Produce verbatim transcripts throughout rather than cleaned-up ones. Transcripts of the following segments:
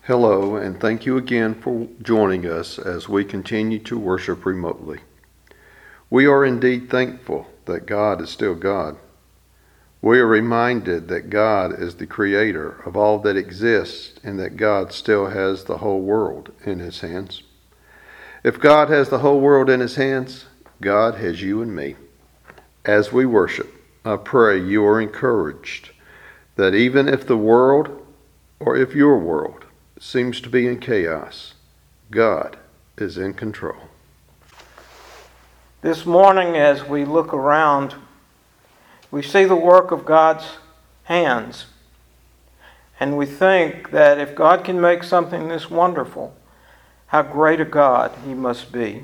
Hello, and thank you again for joining us as we continue to worship remotely. We are indeed thankful that God is still God. We are reminded that God is the creator of all that exists and that God still has the whole world in his hands. If God has the whole world in his hands, God has you and me. As we worship, I pray you are encouraged that even if the world, or if your world, seems to be in chaos, God is in control. This morning, as we look around, we see the work of God's hands. And we think that if God can make something this wonderful, how great a God he must be.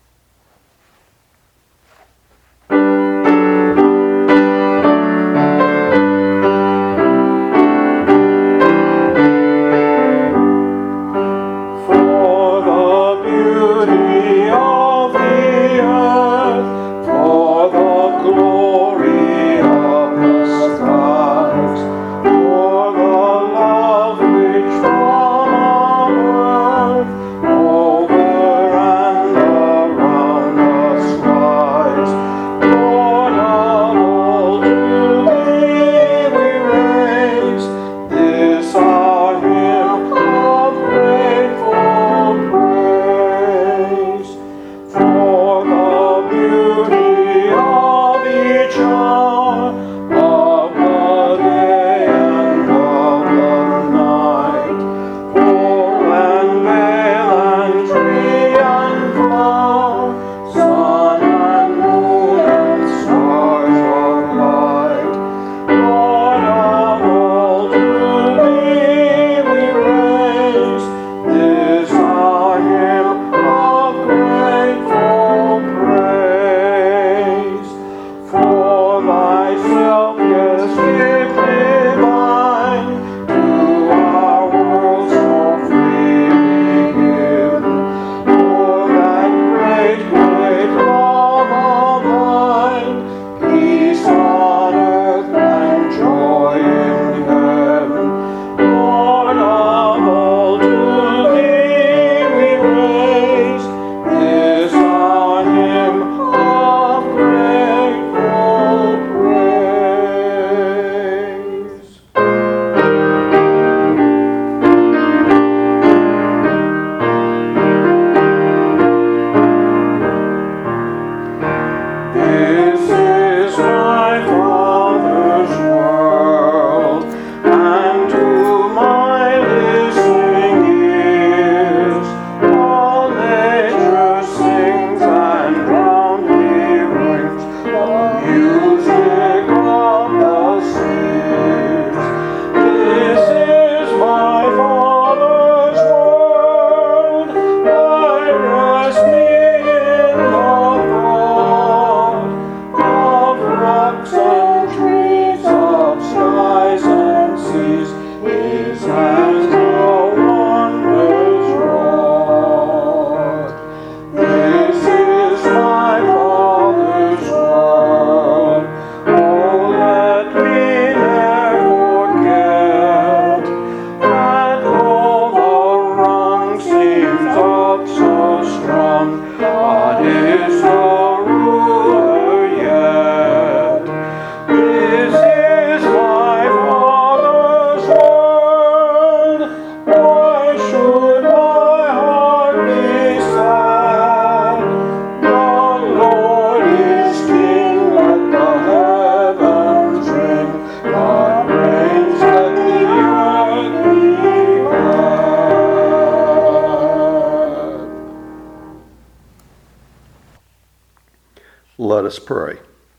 Let us pray.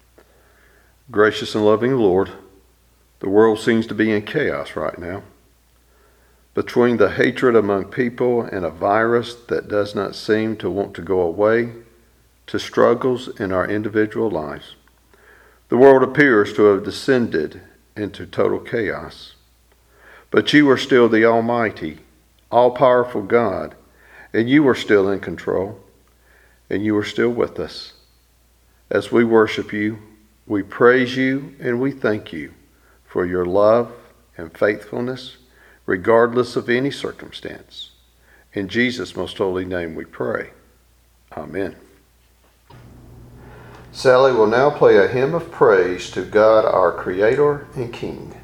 Gracious and loving Lord, the world seems to be in chaos right now. Between the hatred among people and a virus that does not seem to want to go away, to struggles in our individual lives, the world appears to have descended into total chaos. But you are still the Almighty, all-powerful God, and you are still in control, and you are still with us. As we worship you, we praise you and we thank you for your love and faithfulness, regardless of any circumstance. In Jesus' most holy name we pray. Amen. Sally will now play a hymn of praise to God our Creator and King.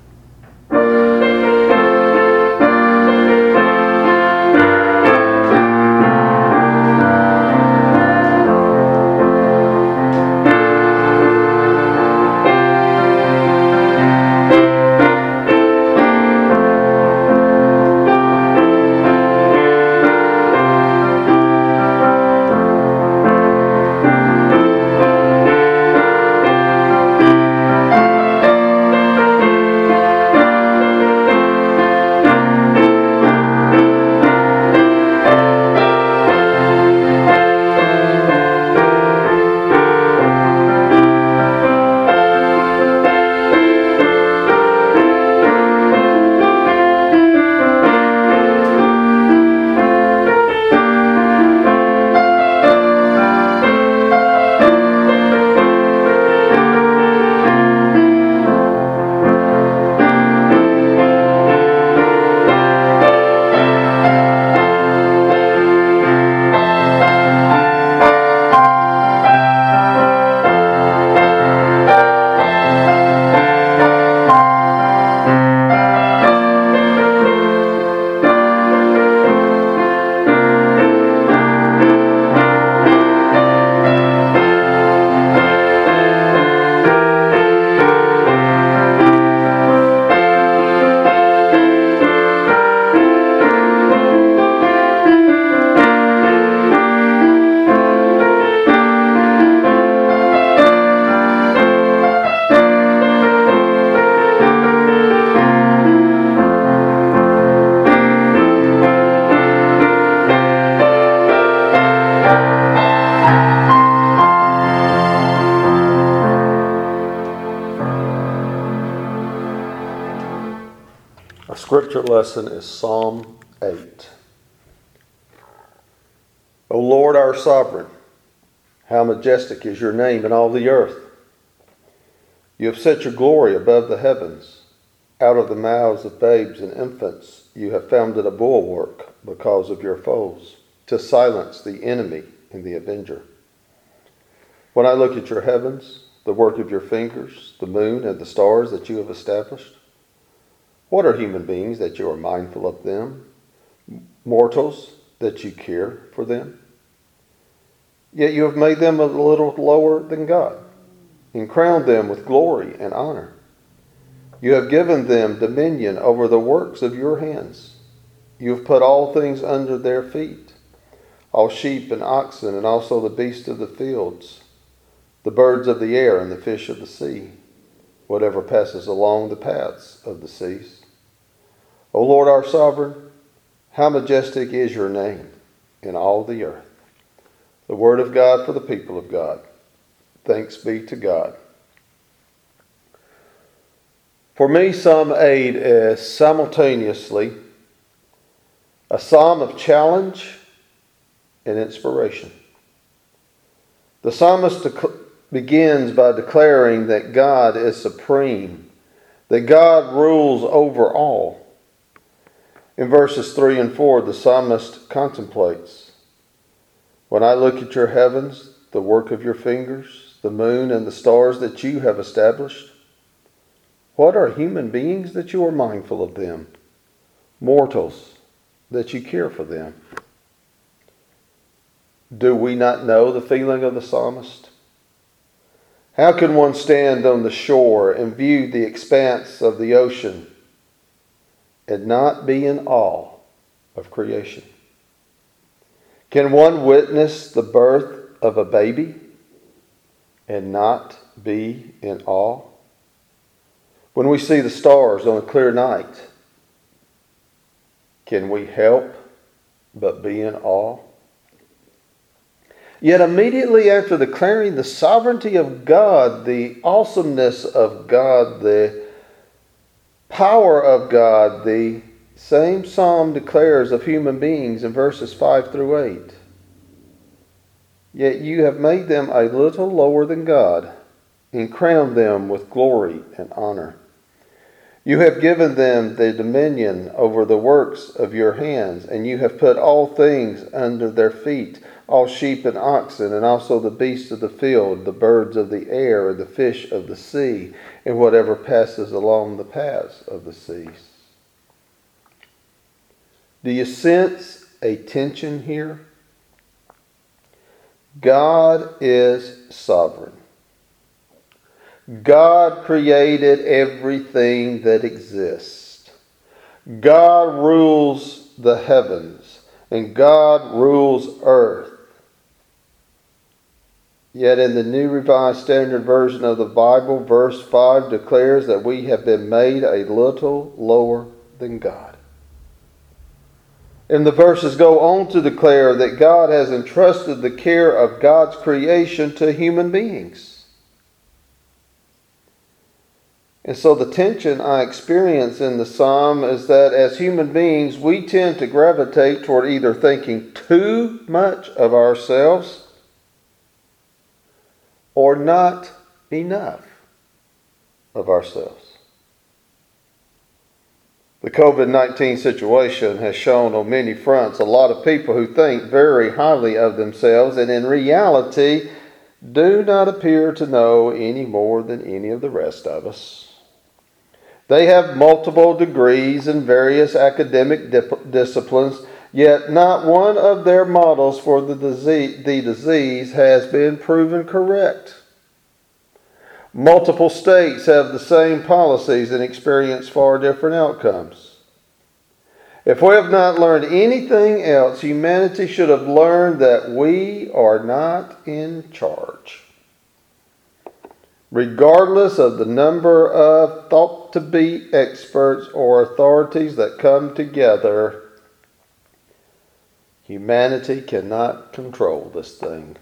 Scripture lesson is Psalm eight. O Lord our sovereign, how majestic is your name in all the earth. You have set your glory above the heavens. Out of the mouths of babes and infants you have founded a bulwark because of your foes, to silence the enemy and the avenger. When I look at your heavens, the work of your fingers, the moon and the stars that you have established, what are human beings that you are mindful of them? Mortals that you care for them? Yet you have made them a little lower than God and crowned them with glory and honor. You have given them dominion over the works of your hands. You have put all things under their feet, all sheep and oxen and also the beasts of the fields, the birds of the air and the fish of the sea, whatever passes along the paths of the seas. O Lord our sovereign, how majestic is your name in all the earth. The word of God for the people of God. Thanks be to God. For me, Psalm eight is simultaneously a psalm of challenge and inspiration. The psalmist dec- begins by declaring that God is supreme, that God rules over all. In verses three and four, the psalmist contemplates, when I look at your heavens, the work of your fingers, the moon and the stars that you have established, what are human beings that you are mindful of them? Mortals that you care for them. Do we not know the feeling of the psalmist? How can one stand on the shore and view the expanse of the ocean and not be in awe of creation? Can one witness the birth of a baby and not be in awe? When we see the stars on a clear night, can we help but be in awe? Yet immediately after declaring the sovereignty of God, the awesomeness of God, the power of God, the same psalm declares of human beings in verses five through eight. Yet you have made them a little lower than God and crowned them with glory and honor. You have given them the dominion over the works of your hands, and you have put all things under their feet, all sheep and oxen, and also the beasts of the field, the birds of the air, and the fish of the sea, and whatever passes along the paths of the seas. Do you sense a tension here? God is sovereign. God created everything that exists. God rules the heavens, and God rules earth. Yet in the New Revised Standard Version of the Bible, verse five declares that we have been made a little lower than God. And the verses go on to declare that God has entrusted the care of God's creation to human beings. And so the tension I experience in the psalm is that as human beings, we tend to gravitate toward either thinking too much of ourselves or not enough of ourselves. The covid nineteen situation has shown on many fronts a lot of people who think very highly of themselves and in reality do not appear to know any more than any of the rest of us. They have multiple degrees in various academic dip- disciplines, yet not one of their models for the disease, the disease has been proven correct. Multiple states have the same policies and experience far different outcomes. If we have not learned anything else, humanity should have learned that we are not in charge. Regardless of the number of thought-to-be experts or authorities that come together, humanity cannot control this thing.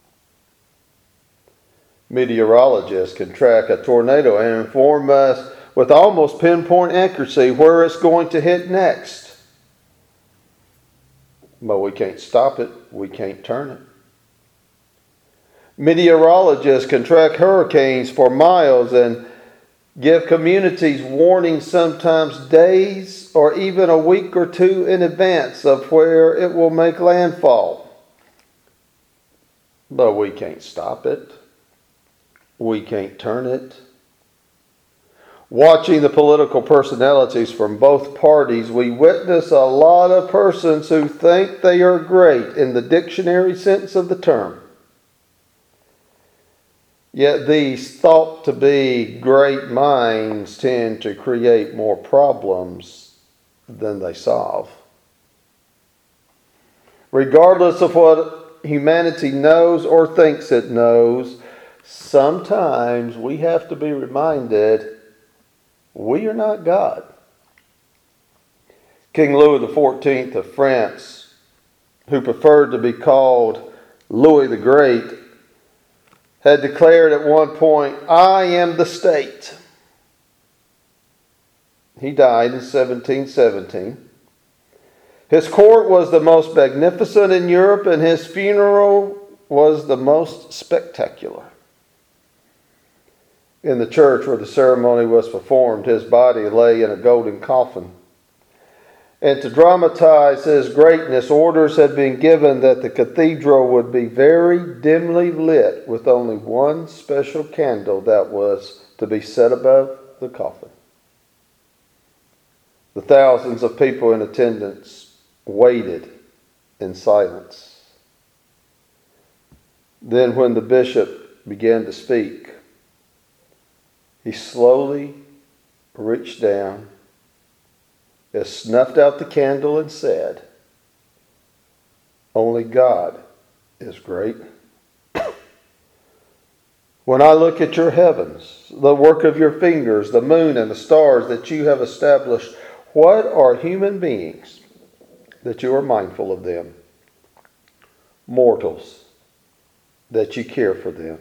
Meteorologists can track a tornado and inform us with almost pinpoint accuracy where it's going to hit next. But we can't stop it. We can't turn it. Meteorologists can track hurricanes for miles and give communities warnings sometimes days or even a week or two in advance of where it will make landfall. But we can't stop it. We can't turn it. Watching the political personalities from both parties, we witness a lot of persons who think they are great in the dictionary sense of the term. Yet these thought to be great minds tend to create more problems than they solve. Regardless of what humanity knows or thinks it knows, sometimes we have to be reminded we are not God. King Louis the fourteenth of France, who preferred to be called Louis the Great, had declared at one point, "I am the state." He died in seventeen seventeen. His court was the most magnificent in Europe, and his funeral was the most spectacular. In the church where the ceremony was performed, his body lay in a golden coffin. And to dramatize his greatness, orders had been given that the cathedral would be very dimly lit with only one special candle that was to be set above the coffin. The thousands of people in attendance waited in silence. Then when the bishop began to speak, he slowly reached down, snuffed out the candle and said, "Only God is great. When I look at your heavens, the work of your fingers, the moon and the stars that you have established, what are human beings that you are mindful of them? Mortals, that you care for them.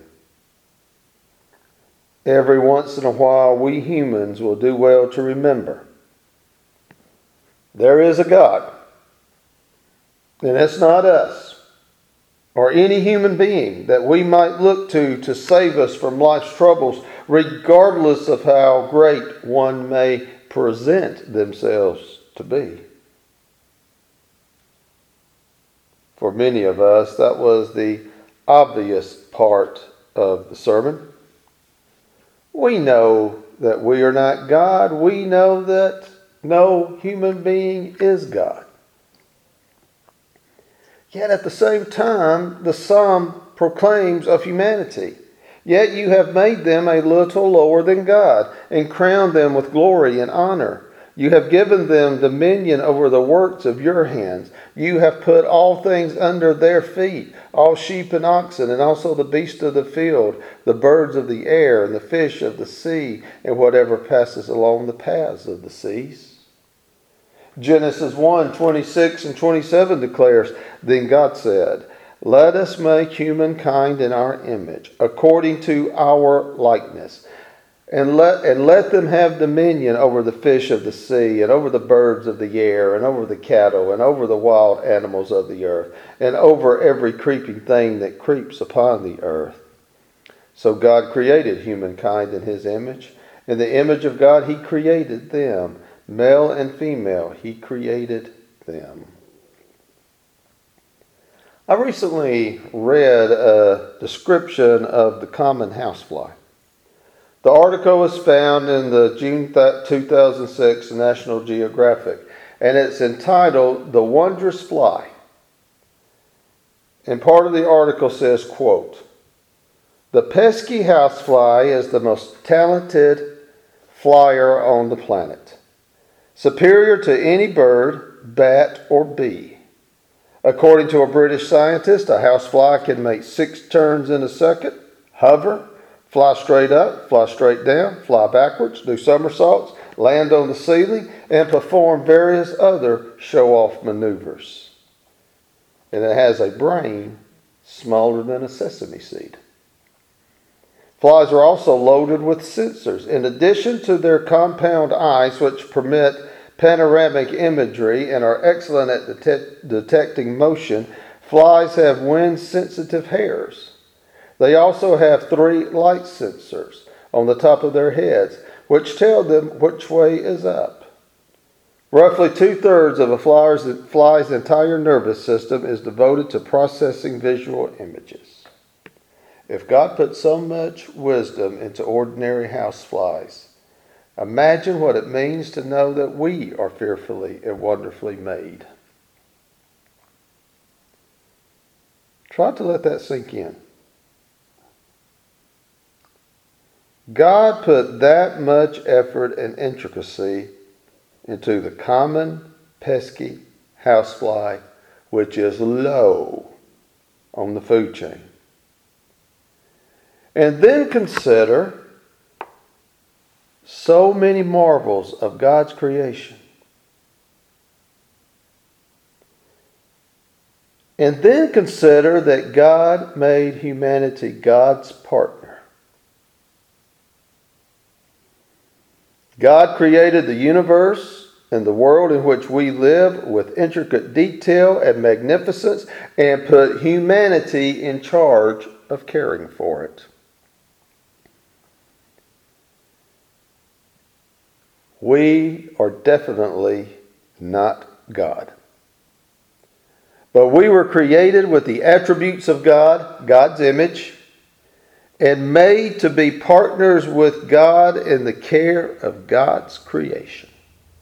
Every once in a while, we humans will do well to remember there is a God, and it's not us or any human being that we might look to to save us from life's troubles. regardless of how great one may present themselves to be. For many of us, that was the obvious part of the sermon. We know that we are not God. We know that no human being is God. Yet at the same time, the psalm proclaims of humanity. Yet you have made them a little lower than God, and crowned them with glory and honor. You have given them dominion over the works of your hands. You have put all things under their feet, all sheep and oxen, and also the beasts of the field, the birds of the air, and the fish of the sea, and whatever passes along the paths of the seas. Genesis one, twenty-six and twenty-seven declares, Then God said, Let us make humankind in our image, according to our likeness. And let, and let them have dominion over the fish of the sea, and over the birds of the air, and over the cattle, and over the wild animals of the earth, and over every creeping thing that creeps upon the earth. So God created humankind in his image. In the image of God he created them. Male and female he created them. I recently read a description of the common housefly. The article was found in the June two thousand six National Geographic, and it's entitled The Wondrous Fly. And part of the article says, quote, The pesky housefly is the most talented flyer on the planet, superior to any bird, bat, or bee. According to a British scientist, a housefly can make six turns in a second, hover, fly straight up, fly straight down, fly backwards, do somersaults, land on the ceiling, and perform various other show-off maneuvers. And it has a brain smaller than a sesame seed. Flies are also loaded with sensors. In addition to their compound eyes, which permit panoramic imagery and are excellent at det- detecting motion, flies have wind-sensitive hairs. They also have three light sensors on the top of their heads, which tell them which way is up. Roughly two-thirds of a fly's, fly's entire nervous system is devoted to processing visual images. If God put so much wisdom into ordinary houseflies, imagine what it means to know that we are fearfully and wonderfully made. Try to let that sink in. God put that much effort and intricacy into the common, pesky housefly, which is low on the food chain. And then consider so many marvels of God's creation. And then consider that God made humanity God's partner. God created the universe and the world in which we live with intricate detail and magnificence, and put humanity in charge of caring for it. We are definitely not God. But we were created with the attributes of God, God's image, and made to be partners with God in the care of God's creation.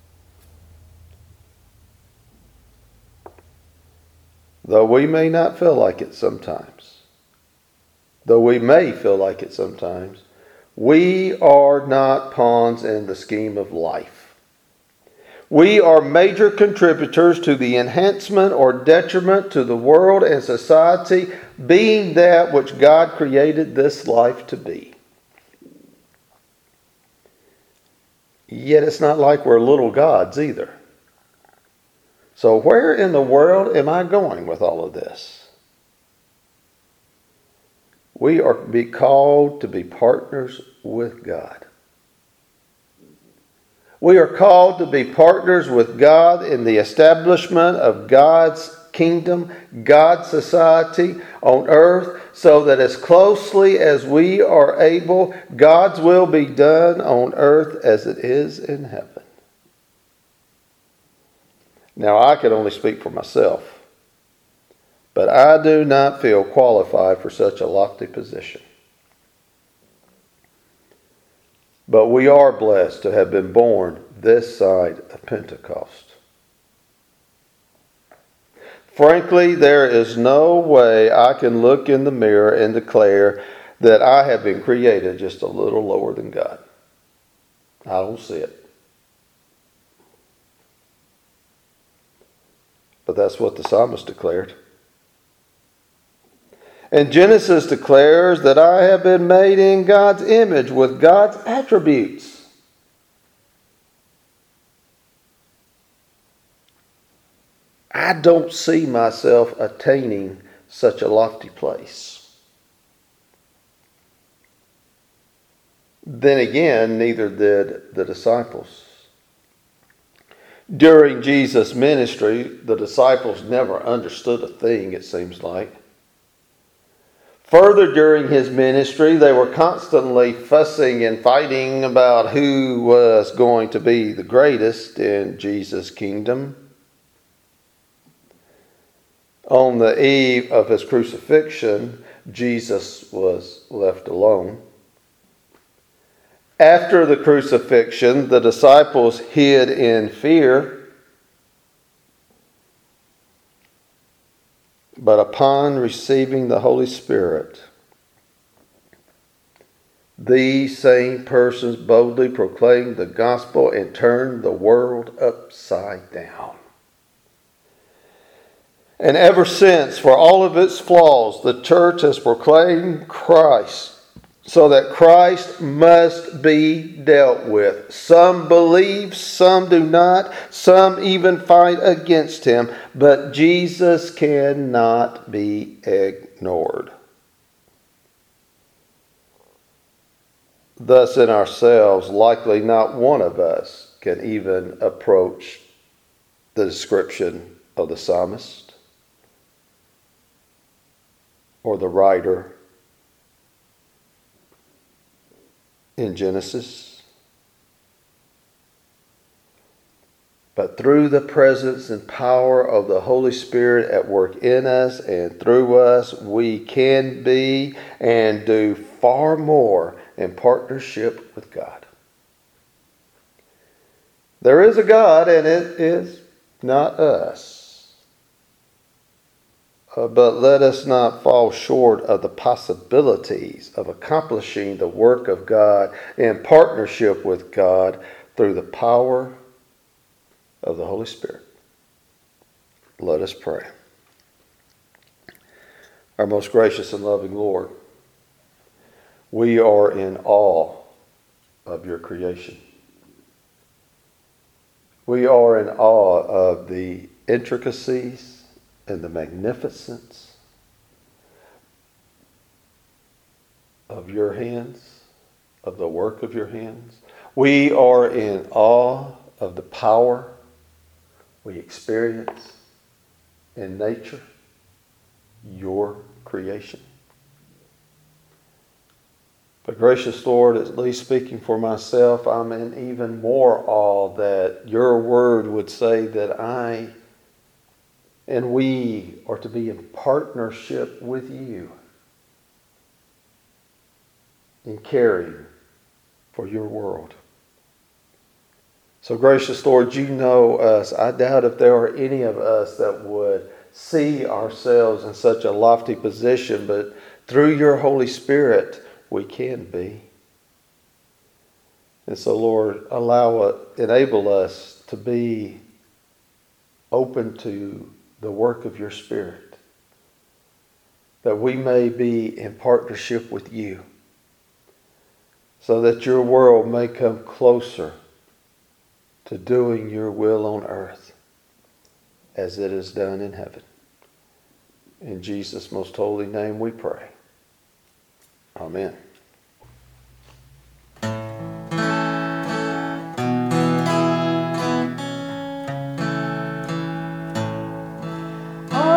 Though we may not feel like it sometimes, though we may feel like it sometimes, we are not pawns in the scheme of life. We are major contributors to the enhancement or detriment to the world and society, being that which God created this life to be. Yet it's not like we're little gods either. So where in the world am I going with all of this? We are be called to be partners with God. We are called to be partners with God in the establishment of God's kingdom, God's society on earth, so that as closely as we are able, God's will be done on earth as it is in heaven. Now, I can only speak for myself, but I do not feel qualified for such a lofty position. But we are blessed to have been born this side of Pentecost. Frankly, there is no way I can look in the mirror and declare that I have been created just a little lower than God. I don't see it. But that's what the psalmist declared. And Genesis declares that I have been made in God's image with God's attributes. I don't see myself attaining such a lofty place. Then again, neither did the disciples. During Jesus' ministry, the disciples never understood a thing, it seems like. Further, during his ministry, they were constantly fussing and fighting about who was going to be the greatest in Jesus' kingdom. On the eve of his crucifixion, Jesus was left alone. After the crucifixion, the disciples hid in fear. But upon receiving the Holy Spirit, these same persons boldly proclaimed the gospel and turned the world upside down. And ever since, for all of its flaws, the church has proclaimed Christ, so that Christ must be dealt with. Some believe, some do not, some even fight against him, but Jesus cannot be ignored. Thus, in ourselves, likely not one of us can even approach the description of the psalmist or the writer in Genesis. But through the presence and power of the Holy Spirit at work in us and through us, we can be and do far more in partnership with God. There is a God, and it is not us. Uh, but let us not fall short of the possibilities of accomplishing the work of God in partnership with God through the power of the Holy Spirit. Let us pray. Our most gracious and loving Lord, we are in awe of your creation. We are in awe of the intricacies and the magnificence of your hands, of the work of your hands. We are in awe of the power we experience in nature, your creation. But gracious Lord, at least speaking for myself, I'm in even more awe that your word would say that I and we are to be in partnership with you in caring for your world. So gracious Lord, you know us. I doubt if there are any of us that would see ourselves in such a lofty position, but through your Holy Spirit, we can be. And so Lord, allow us, enable us to be open to the work of your Spirit, that we may be in partnership with you, so that your world may come closer to doing your will on earth as it is done in heaven. In Jesus' most holy name we pray. Amen. Oh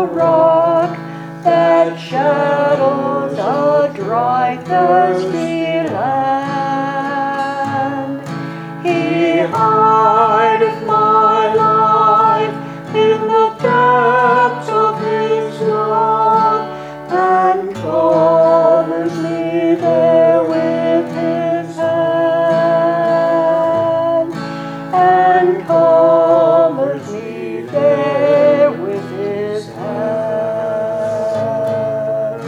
the rock that shadows a dry, thirsty land. He hideth my life in the depths of his love, and covers me there with his hand, and covers me there with his hand.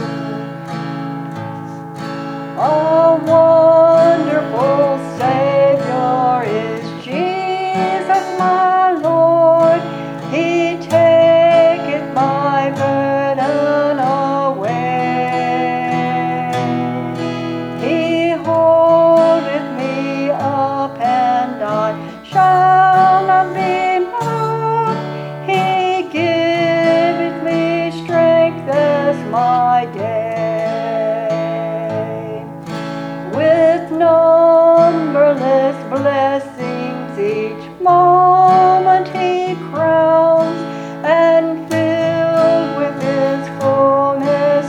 A wonderful Savior is Jesus my Lord. He taketh my burden away. He holdeth me up, and I shall not be moved. He giveth me strength as my day. With numberless blessings each moment he crowns, and filled with his fullness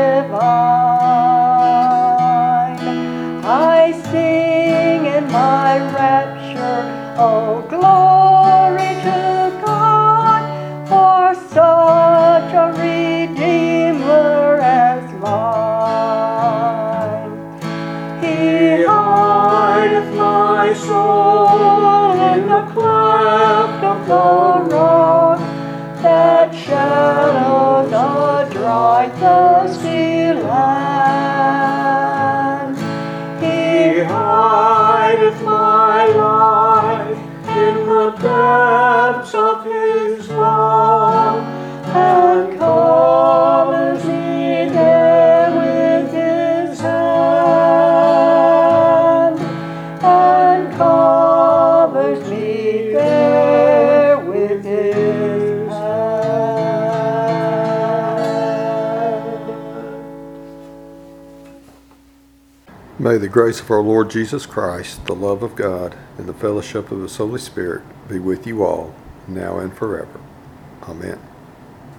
divine, I sing in my rapture, oh glory to God, for such a Redeemer as mine. He hideth my soul in the cleft of the rock that shadows a dry, thirsty land. He hideth my life in the depths of his love, and covers me there with his hand, and covers me there with his hand. May the grace of our Lord Jesus Christ, the love of God, and the fellowship of His Holy Spirit be with you all, now and forever. Amen.